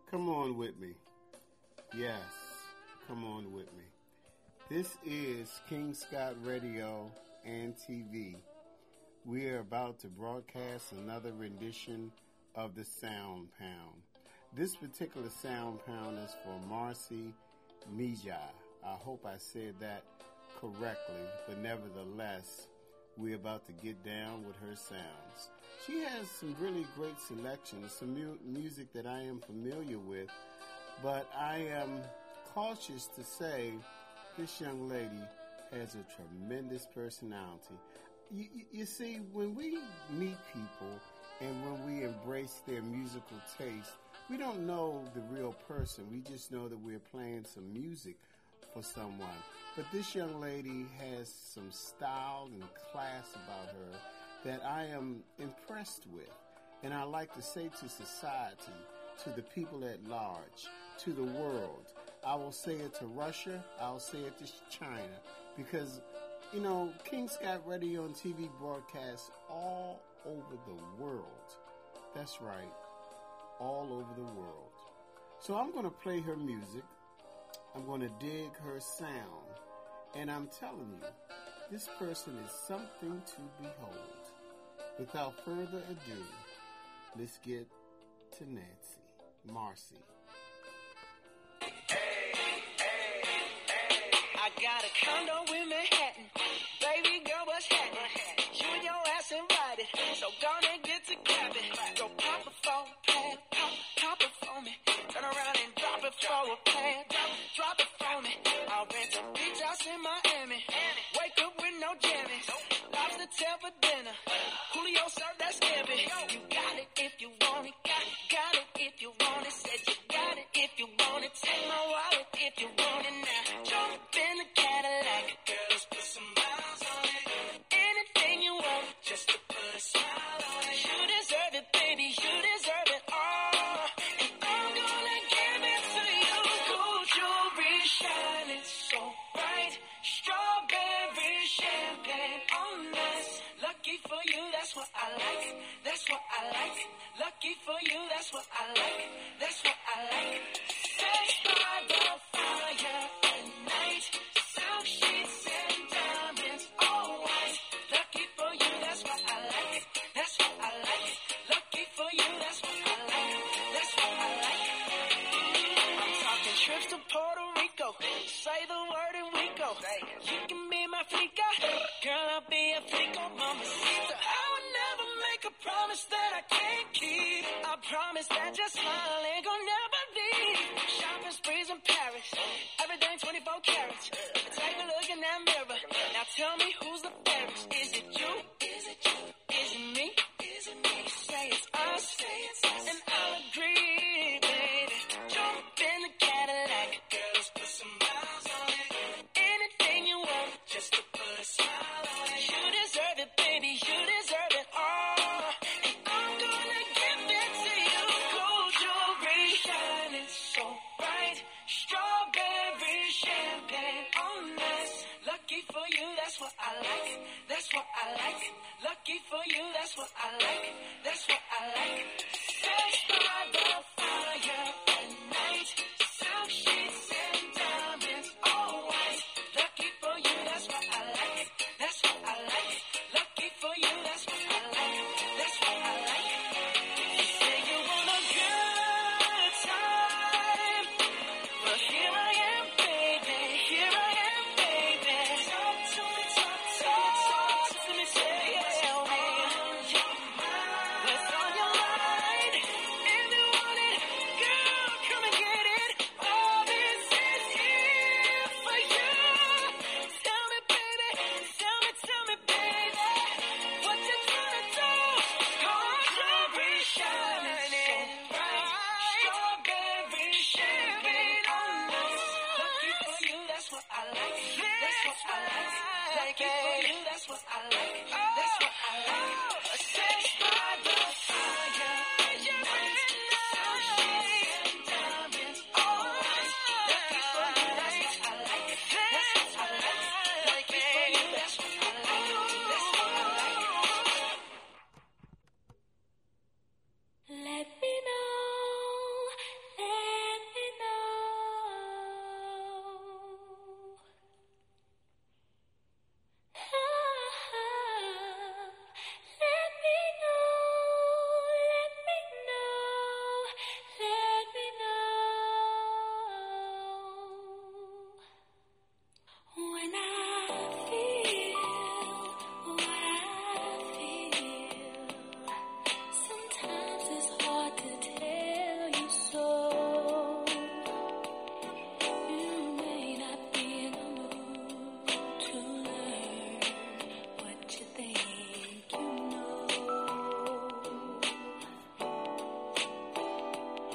Come on with me. Yes, come on with me. This is King Scott Radio and TV. We are about to broadcast another rendition of the Sound Pound. This particular Sound Pound is for Marcy Mija. I hope I said that correctly, but nevertheless, we're about to get down with her sounds. She has some really great selections, some music that I am familiar with, but I am cautious to say this young lady has a tremendous personality. You see, when we meet people and when we embrace their musical taste, we don't know the real person. We just know that we're playing some music for someone. But this young lady has some style and class about her that I am impressed with. And I like to say to society, to the people at large, to the world, I will say it to Russia, I'll say it to China, because, you know, King Scott Radio and TV broadcasts all over the world. That's right, all over the world. So I'm going to play her music. I'm going to dig her sound. And I'm telling you, this person is something to behold. Without further ado, let's get to Nancy, Marcy. I got a condo in Manhattan. Baby girl, what's happening? You and your ass invited, so gonna get to clapping. Go pop it for a pad, pop it for me. Turn around and drop it for a pad, drop it for me. I'll rent a beach house in Miami. Wake up with no jammies. Lobster tail for dinner. Julio served that scampi. You got it if you want it. Got it if you want it. Said you got it if you want it. Take my wallet if you want it now. Jump in the Cadillac. Girls, put some miles on it. Anything you want, just to put a smile on it. You deserve it, baby. You deserve it all. And I'm gonna give it to you. Gold jewelry shining so bright. Strawberry champagne on us. Lucky for you, that's what I like. That's what I like. Lucky for you, that's what I like. That's what I like. Sex by the fire at night. Silk sheets and diamonds, all white. Lucky for you, that's what I like. That's what I like. Lucky for you, that's what I like. That's what I like. I'm talking trips to Puerto Rico. Say the word and we go. You can be my flica. Girl, I'll be a flico, mamacita. I would never make a promise that I can't keep. I promise that your smile ain't gonna never leave. Shopping sprees in Paris. Everything 24 carats. Take a look in that mirror. Now tell me who's the fairest. Is it you? Is it you? Is it me? Is it me? Say it's us. Say it's us. And I'll agree, baby. Jump in the Cadillac. Girls, put some miles on it. Anything you want, just to put a smile on it. You deserve it, baby. You deserve it all. And I'm gonna give it to you. Gold jewelry shining so bright. Strawberry champagne on us. Lucky for you, that's what I like. let me know when I feel what I feel. Sometimes it's hard to tell you so. You may not be in the mood to learn what you think you know.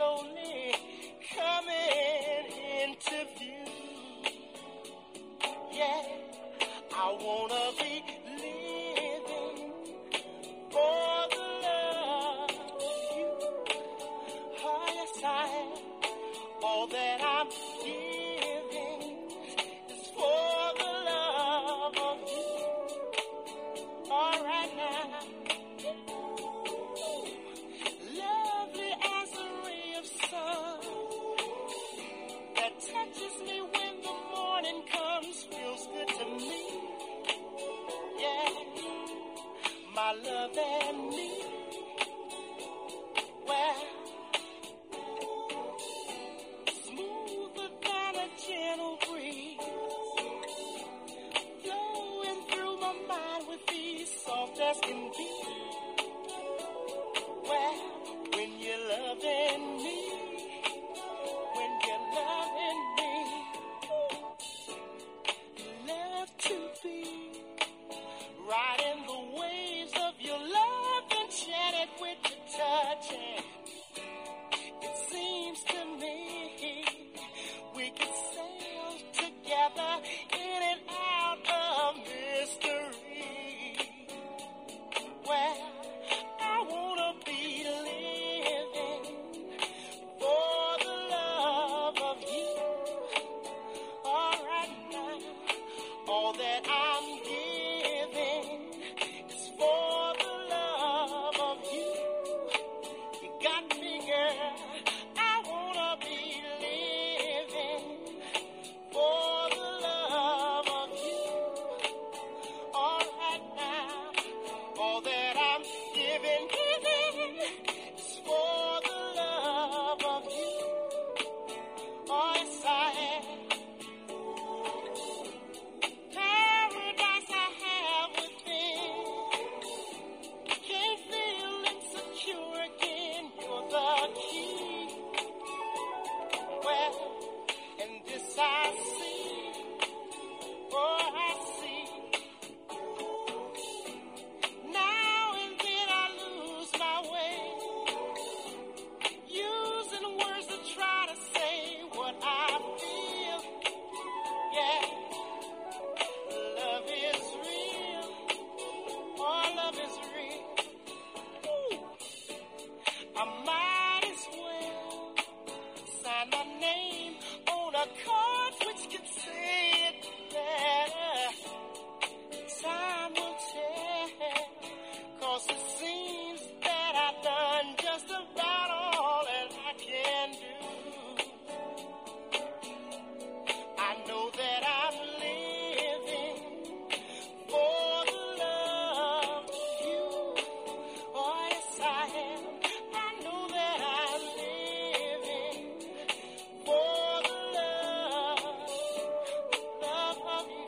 slowly coming into view. Yeah, I wanna be living for the love of you. Oh, yes, I am. All that I'm giving is for the love of you. All right now. Lovely as a ray of sun that touches me when the morning comes, feels good to me. Yeah, my love and me. Well, smoother than a gentle breeze, flowing through my mind with ease, soft as can be. Well, when you're loving me, when you're loving me, love to be riding the waves of your love, enchanted with your touch. And it seems to me we could sail together in and out of mystery. Well, I wanna be living for the love of you. All right now, all that I'm giving is for the love of you. You got me, girl. I wanna be living for the love of you. All right now, all that I'm giving is for the love of you. Oh, yes, I am. Paradise I have within. Can't feel insecure again. You're the key. Well, and this I see. Oh, I see. Now and then I lose my way, using words to try to say what I feel. Yeah, love is real. Oh, love is real. Ooh. I might as well sign my name on a card which can say it better. Time will tell, 'cause it seems that I've done just about all that I can do. I know that I'm living for the love of you. Oh, yes, I am. I know that I'm living for the love of you.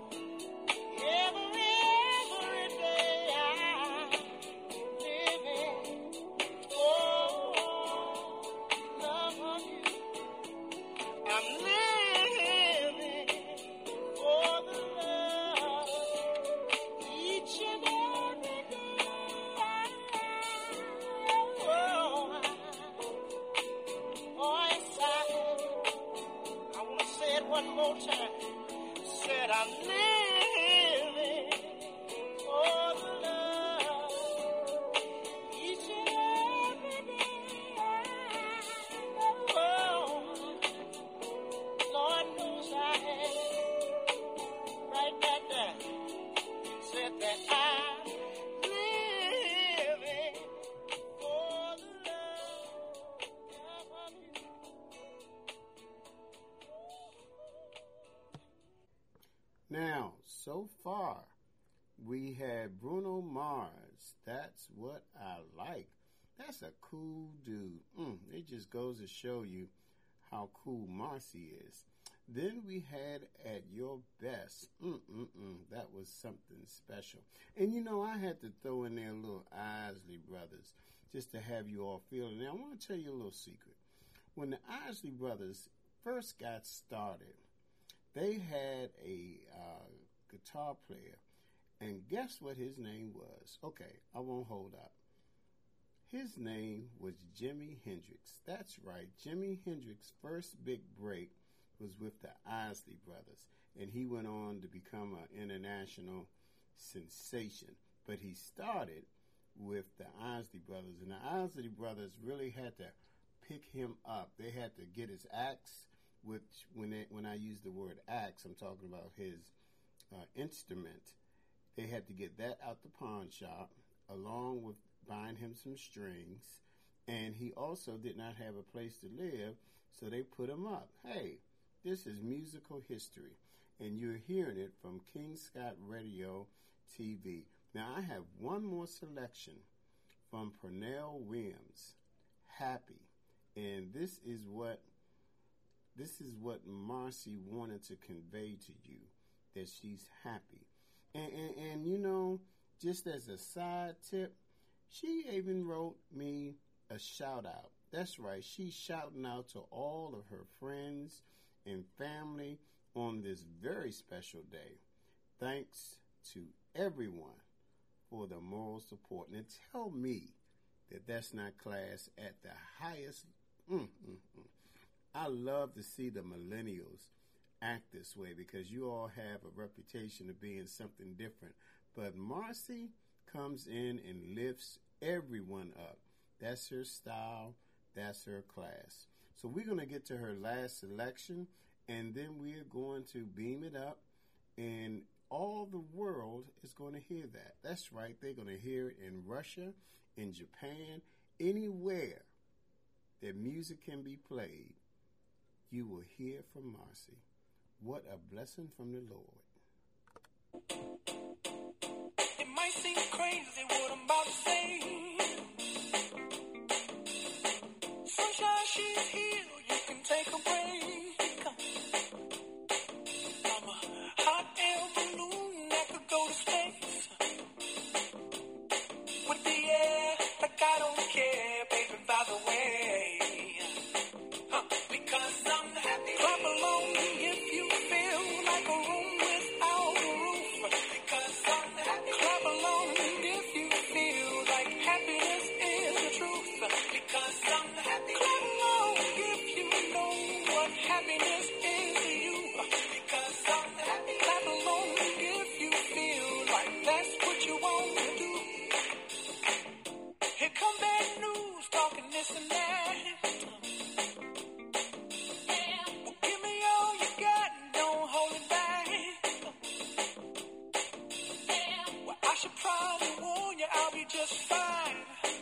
Every day I'm living for love of you. I'm living for the love each and every day. Oh, yes, I want to say it one more time. Said I'm living for the love each and every day. Oh, Lord knows I am. Right back there. Said that I'm living for the love of you. Now, so far, we had Bruno Mars. That's what I like. That's a cool dude. It just goes to show you how cool Marcy is. Then we had At Your Best. That was something special. And you know, I had to throw in there a little Isley Brothers just to have you all feel it. Now, I want to tell you a little secret. When the Isley Brothers first got started, they had a guitar player, and guess what his name was? Okay, I won't hold up. His name was Jimi Hendrix. That's right, Jimi Hendrix's first big break was with the Isley Brothers, and he went on to become an international sensation. But he started with the Isley Brothers, and the Isley Brothers really had to pick him up. They had to get his axe, which when I use the word axe, I'm talking about his instrument. They had to get that out the pawn shop, along with buying him some strings, and he also did not have a place to live, so they put him up. Hey, this is musical history, and you're hearing it from King Scott Radio TV. Now, I have one more selection from Pernell Williams, Happy, and this is what Marcy wanted to convey to you, that she's happy. And you know, just as a side tip, she even wrote me a shout out. That's right, she's shouting out to all of her friends and family on this very special day. Thanks to everyone for the moral support. And tell me that that's not class at the highest. I love to see the millennials act this way, because you all have a reputation of being something different. But Marcy comes in and lifts everyone up. That's her style. That's her class. So we're going to get to her last selection, and then we're going to beam it up, and all the world is going to hear that. That's right. They're going to hear it in Russia, in Japan, anywhere that music can be played. You will hear from Marcy. What a blessing from the Lord. It might seem crazy what I'm about to say. Sunshine, she's here. You can take a break. I'm a hot air balloon that could go to space. With the air, like I don't care, baby, by the way. Because I'm happy. Clap along if you feel like a room without a roof. Because I'm happy. Clap along if you feel like happiness is the truth. Because I'm happy. Clap along if you know what happiness is to you. Because I'm happy. Clap along if you feel like that's what you want to do. Here come bad news, talking this and that. Probably warn you, I'll be just fine.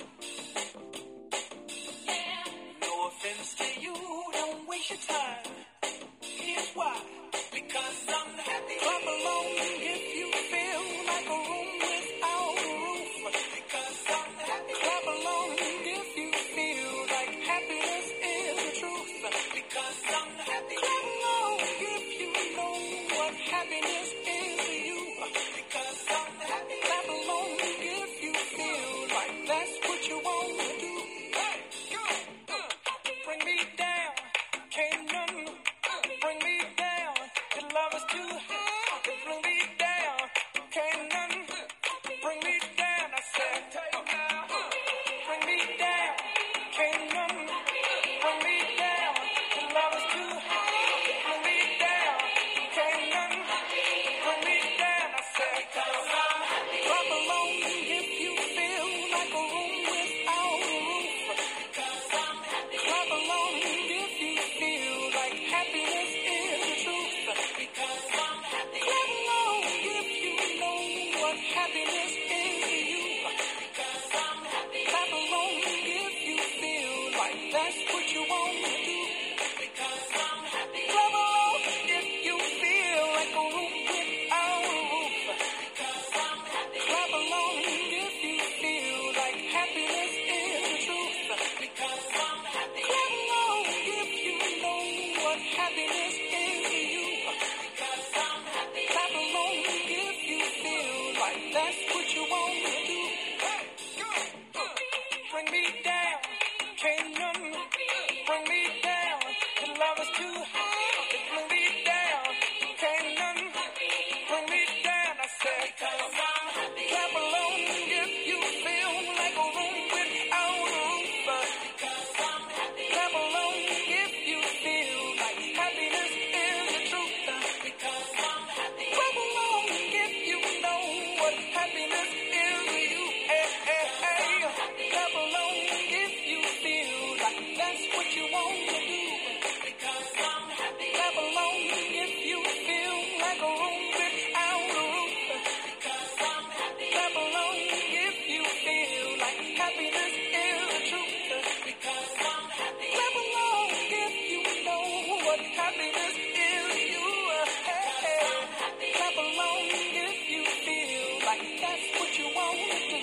No offense to you, don't waste your time. Here's why. Because I'm happy. Clap along if you feel like a room without a roof. Because I'm happy. Clap along if you feel like happiness is the truth. Because I'm happy. Clap along if you know what happiness is to you. Because I'm happy. Clap along if you feel like that's what you want to do. Hey, go. Bring me down. Can't none bring me down. The love is too high. Bring me down. Can't none bring me down. I said, bring me down. Can't none bring me down. The love is too high. Bring me down. Can't none bring me down. I said, clap along if you feel like a room without a roof. Clap along if you feel like happiness is the truth. Clap along if you know what happiness is to you. Clap along if you feel like that's what you want to do. Clap along if you feel like a room without a roof. Clap along if you feel like happiness is the truth. Clap along if you know what happiness is to you. Clap along if you feel like that's what you want to do. Bring me down, can't none bring me down. The love is too high. Bring me down, can't none bring me down. I said, clap along if you feel like a room without that's what you want to do. Because I'm happy. Clap along if you feel like a room without a roof. Because I'm happy. Clap along if you feel like happiness is the truth. Because I'm happy. Clap along if you know what happiness is to you. Hey, hey. Clap along if you feel like that's what you want to do.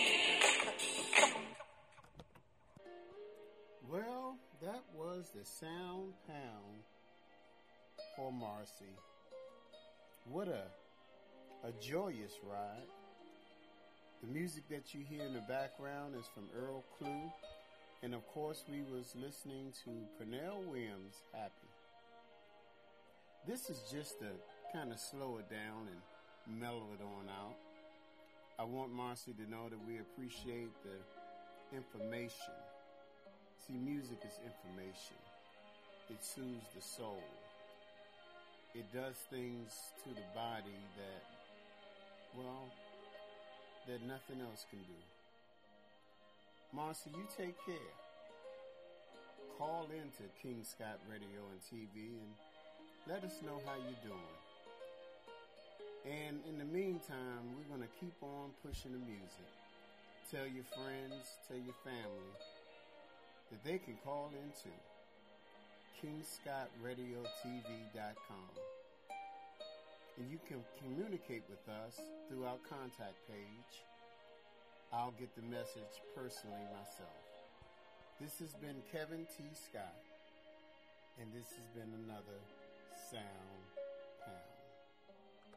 Well, that was the Sound Pound for Marcy. What a joyous ride. The music that you hear in the background is from Earl Klugh. And of course, we was listening to Pernell Williams' Happy. This is just to kind of slow it down and mellow it on out. I want Marcy to know that we appreciate the information. See, music is information. It soothes the soul. It does things to the body that, well, that nothing else can do. Marcy, you take care. Call into King Scott Radio and TV and let us know how you're doing. And in the meantime, we're going to keep on pushing the music. Tell your friends, tell your family that they can call into KingScottRadioTV.com. And you can communicate with us through our contact page. I'll get the message personally myself. This has been Kevin T. Scott, and this has been another Sound